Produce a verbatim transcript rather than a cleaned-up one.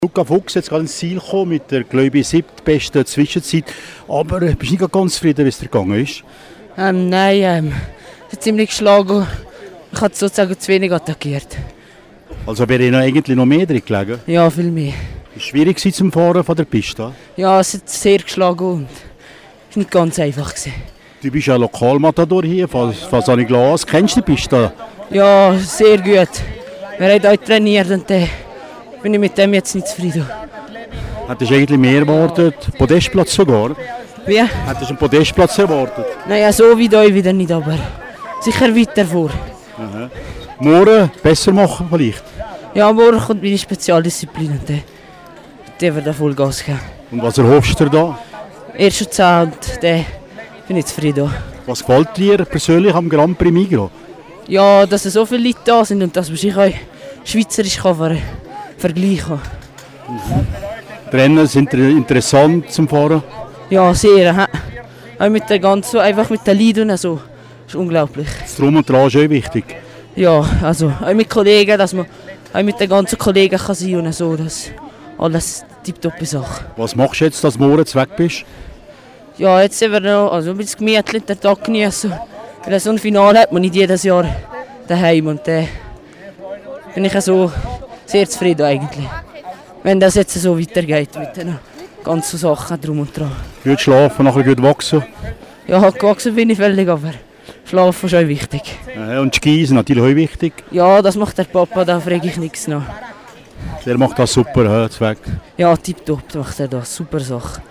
Luca Fuchs jetzt gerade ins Ziel gekommen mit der, glaube ich, siebtbesten Zwischenzeit. Aber äh, bist du nicht ganz zufrieden, wie es dir gegangen ist? Ähm, nein, ähm, es hat ziemlich geschlagen. Ich habe sozusagen zu wenig attackiert. Also wäre Ihnen eigentlich noch mehr drin gelegen? Ja, viel mehr. Ist schwierig gewesen zum Fahren von der Piste? Ja, es hat sehr geschlagen und es war nicht ganz einfach gewesen. Du bist ja Lokalmatador hier, von Fasani Glas. Kennst du die Piste? Ja, sehr gut. Wir haben heute trainiert und dann bin ich mit dem jetzt nicht zufrieden. Hättest du eigentlich mehr erwartet? Podestplatz sogar? Wie? Hättest du einen Podestplatz erwartet? Naja, so wie da wieder nicht, aber sicher weiter vor. Aha. Morgen besser machen vielleicht? Ja, morgen kommt meine Spezialdisziplin und dann der wird da voll Gas geben. Und was erhoffst du dir da? Erst schon zehn und dann bin ich zufrieden. Was gefällt dir persönlich am Grand Prix Migros? Ja, dass so viele Leute da sind und dass man sich auch schweizerisch kann ver vergleichen kann. Mhm. Die Rennen sind interessant zum Fahren? Ja, sehr. He? Auch mit der ganzen, einfach mit den Leuten und so. Das ist unglaublich. Das Drum und Dran ist auch wichtig? Ja, also auch mit Kollegen, dass man auch mit den ganzen Kollegen kann sein und so. Das alles tipptoppe Sache. Was machst du jetzt, dass du morgen weg bist? Ja, jetzt sind wir noch also ein bisschen gemütlich den Tag genießen. Weil so ein Finale hat man nicht jedes Jahr daheim und dann bin ich so sehr zufrieden eigentlich. Wenn das jetzt so weitergeht mit den ganzen Sachen drum und dran. Gut schlafen, nachher gut wachsen? Ja, gewachsen bin ich völlig, aber schlafen ist auch wichtig. Ja, und Ski ist natürlich auch wichtig? Ja, das macht der Papa, da frage ich nichts nach. Der macht das super, he, Zweck. Ja, tipptopp macht er das, super Sache.